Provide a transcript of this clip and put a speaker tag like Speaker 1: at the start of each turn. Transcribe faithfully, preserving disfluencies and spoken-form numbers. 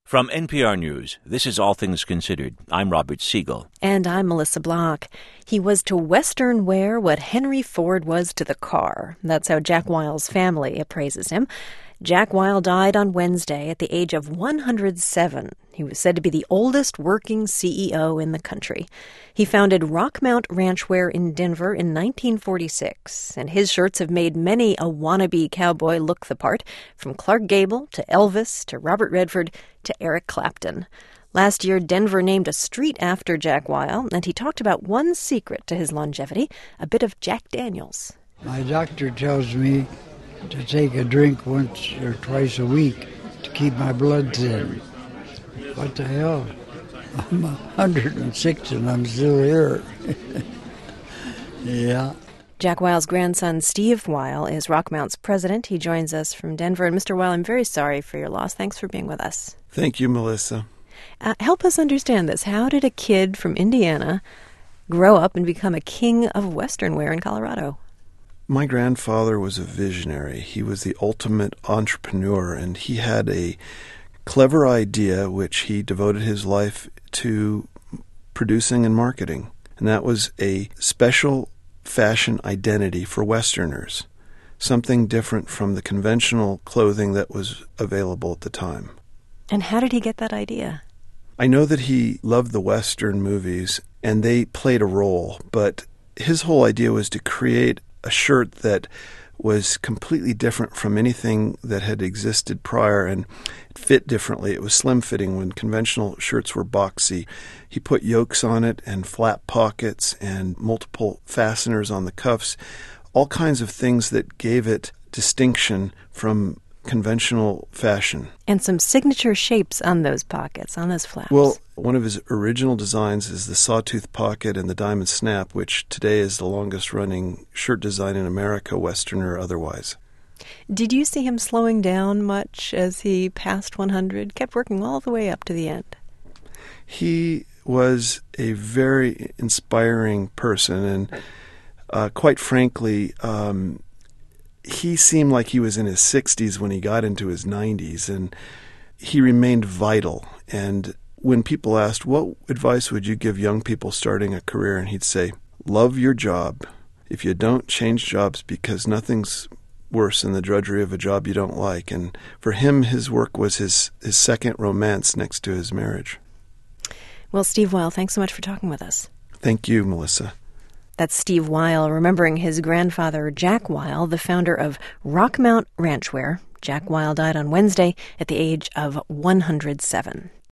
Speaker 1: From N P R News, this is All Things Considered. I'm Robert Siegel.
Speaker 2: And I'm Melissa Block. He was to Western wear what Henry Ford was to the car. That's how Jack Wiles' family appraises him. Jack Wiles died on Wednesday at the age of one hundred seven. He was said to be the oldest working C E O in the country. He founded Rockmount Ranchwear in Denver in nineteen forty-six, and his shirts have made many a wannabe cowboy look the part, from Clark Gable to Elvis to Robert Redford to Eric Clapton. Last year, Denver named a street after Jack Wiles, and he talked about one secret to his longevity, a bit of Jack Daniels.
Speaker 3: My doctor tells me to take a drink once or twice a week to keep my blood thin. What the hell? I'm one hundred six and I'm still here. Yeah.
Speaker 2: Jack Wiles' grandson, Steve Wiles, is Rockmount's president. He joins us from Denver. And Mister Wiles, I'm very sorry for your loss. Thanks for being with us.
Speaker 4: Thank you, Melissa.
Speaker 2: Uh, help us understand this. How did a kid from Indiana grow up and become a king of Western wear in Colorado?
Speaker 4: My grandfather was a visionary. He was the ultimate entrepreneur, and he had a clever idea which he devoted his life to producing and marketing, and that was a special fashion identity for Westerners, something different from the conventional clothing that was available at the time.
Speaker 2: And how did he get that idea?
Speaker 4: I know that he loved the Western movies, and they played a role, but his whole idea was to create a shirt that was completely different from anything that had existed prior, and it fit differently. It was slim-fitting when conventional shirts were boxy. He put yokes on it and flat pockets and multiple fasteners on the cuffs, all kinds of things that gave it distinction from conventional fashion.
Speaker 2: And some signature shapes on those pockets, on those flaps.
Speaker 4: Well, one of his original designs is the sawtooth pocket and the diamond snap, which today is the longest-running shirt design in America, Western or otherwise.
Speaker 2: Did you see him slowing down much as he passed one hundred, kept working all the way up to the end?
Speaker 4: He was a very inspiring person, and uh, quite frankly, um, he seemed like he was in his sixties when he got into his nineties, and he remained vital. And when people asked, what advice would you give young people starting a career? And he'd say, love your job. If you don't, change jobs, because nothing's worse than the drudgery of a job you don't like. And for him, his work was his, his second romance next to his marriage.
Speaker 2: Well, Steve Wiles, thanks so much for talking with us.
Speaker 4: Thank you, Melissa.
Speaker 2: That's Steve Wiles, remembering his grandfather, Jack Wiles, the founder of Rockmount Ranchwear. Jack Wiles died on Wednesday at the age of one hundred seven.